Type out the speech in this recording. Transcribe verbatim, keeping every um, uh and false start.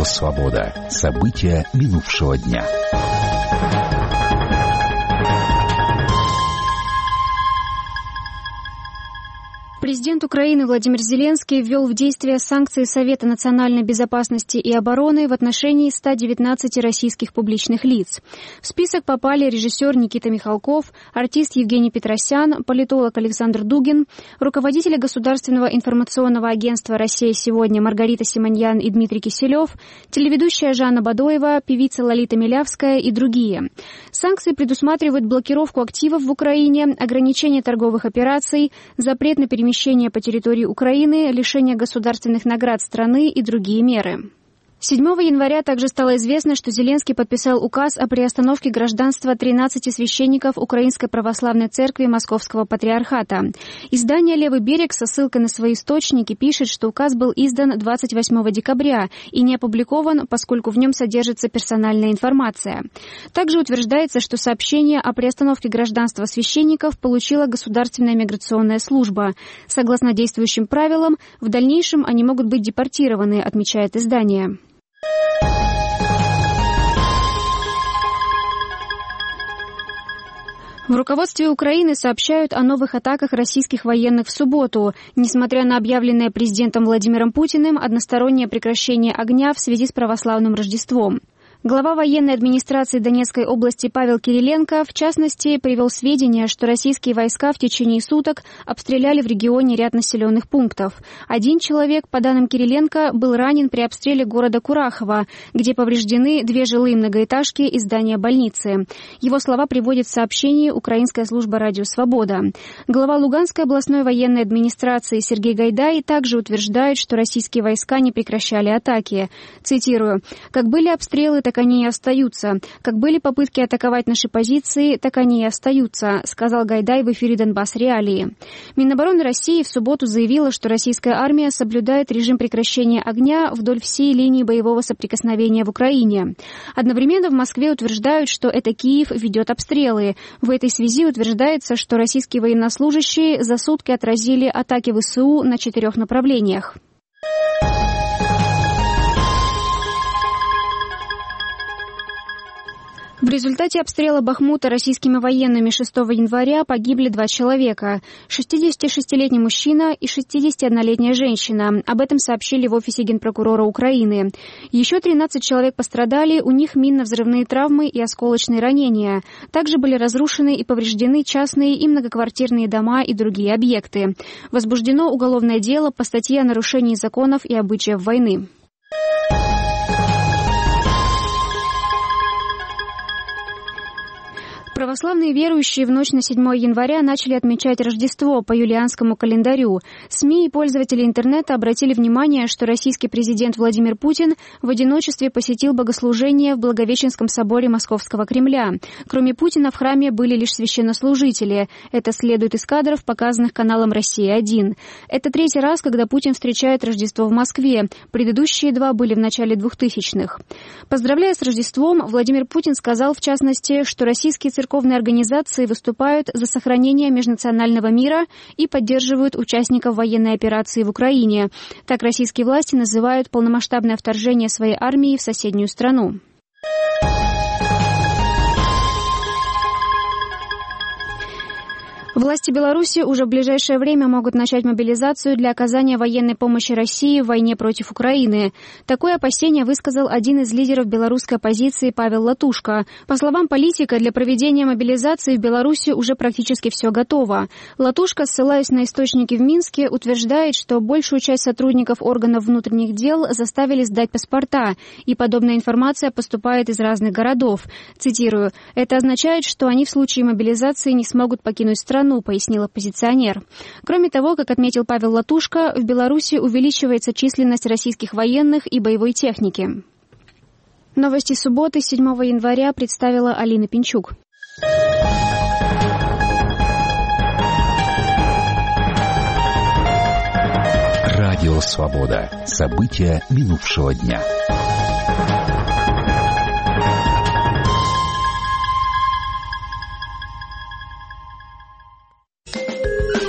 «Свобода». События минувшего дня. Президент Украины Владимир Зеленский ввел в действие санкции Совета национальной безопасности и обороны в отношении ста девятнадцати российских публичных лиц. В список попали режиссер Никита Михалков, артист Евгений Петросян, политолог Александр Дугин, руководители Государственного информационного агентства «Россия сегодня» Маргарита Симоньян и Дмитрий Киселев, телеведущая Жанна Бадоева, певица Лолита Милявская и другие. Санкции предусматривают блокировку активов в Украине, ограничение торговых операций, запрет на перемещение по территории Украины, лишение государственных наград страны и другие меры. седьмого января также стало известно, что Зеленский подписал указ о приостановке гражданства тринадцати священников Украинской Православной Церкви Московского Патриархата. Издание «Левый берег» со ссылкой на свои источники пишет, что указ был издан двадцать восьмого декабря и не опубликован, поскольку в нем содержится персональная информация. Также утверждается, что сообщение о приостановке гражданства священников получила Государственная миграционная служба. Согласно действующим правилам, в дальнейшем они могут быть депортированы, отмечает издание. В руководстве Украины сообщают о новых атаках российских военных в субботу, несмотря на объявленное президентом Владимиром Путиным одностороннее прекращение огня в связи с православным Рождеством. Глава военной администрации Донецкой области Павел Кириленко, в частности, привел сведения, что российские войска в течение суток обстреляли в регионе ряд населенных пунктов. Один человек, по данным Кириленко, был ранен при обстреле города Курахово, где повреждены две жилые многоэтажки и здание больницы. Его слова приводит в сообщении украинская служба «Радио Свобода». Глава Луганской областной военной администрации Сергей Гайдай также утверждает, что российские войска не прекращали атаки. Цитирую: «Как были обстрелы, так они и остаются. Как были попытки атаковать наши позиции, так они и остаются», сказал Гайдай в эфире «Донбасс Реалии». Минобороны России в субботу заявила, что российская армия соблюдает режим прекращения огня вдоль всей линии боевого соприкосновения в Украине. Одновременно в Москве утверждают, что это Киев ведет обстрелы. В этой связи утверждается, что российские военнослужащие за сутки отразили атаки ВСУ на четырех направлениях. В результате обстрела Бахмута российскими военными шестого января погибли два человека – шестидесятишестилетний мужчина и шестидесятиоднолетняя женщина. Об этом сообщили в офисе генпрокурора Украины. Еще тринадцать человек пострадали, у них минно-взрывные травмы и осколочные ранения. Также были разрушены и повреждены частные и многоквартирные дома и другие объекты. Возбуждено уголовное дело по статье о нарушении законов и обычаев войны. Православные верующие в ночь на седьмое января начали отмечать Рождество по юлианскому календарю. СМИ и пользователи интернета обратили внимание, что российский президент Владимир Путин в одиночестве посетил богослужение в Благовещенском соборе Московского Кремля. Кроме Путина в храме были лишь священнослужители. Это следует из кадров, показанных каналом «Россия один». Это третий раз, когда Путин встречает Рождество в Москве. Предыдущие два были в начале двухтысячных. Поздравляя с Рождеством, Владимир Путин сказал, в частности, что российские церковные Церковные организации выступают за сохранение межнационального мира и поддерживают участников военной операции в Украине. Так российские власти называют полномасштабное вторжение своей армии в соседнюю страну. Власти Беларуси уже в ближайшее время могут начать мобилизацию для оказания военной помощи России в войне против Украины. Такое опасение высказал один из лидеров белорусской оппозиции Павел Латушко. По словам политика, для проведения мобилизации в Беларуси уже практически все готово. Латушко, ссылаясь на источники в Минске, утверждает, что большую часть сотрудников органов внутренних дел заставили сдать паспорта, и подобная информация поступает из разных городов. Цитирую: «Это означает, что они в случае мобилизации не смогут покинуть страну», пояснил оппозиционер. Кроме того, как отметил Павел Латушко, в Беларуси увеличивается численность российских военных и боевой техники. Новости субботы, седьмого января, представила Алина Пинчук. Радио «Свобода». События минувшего дня.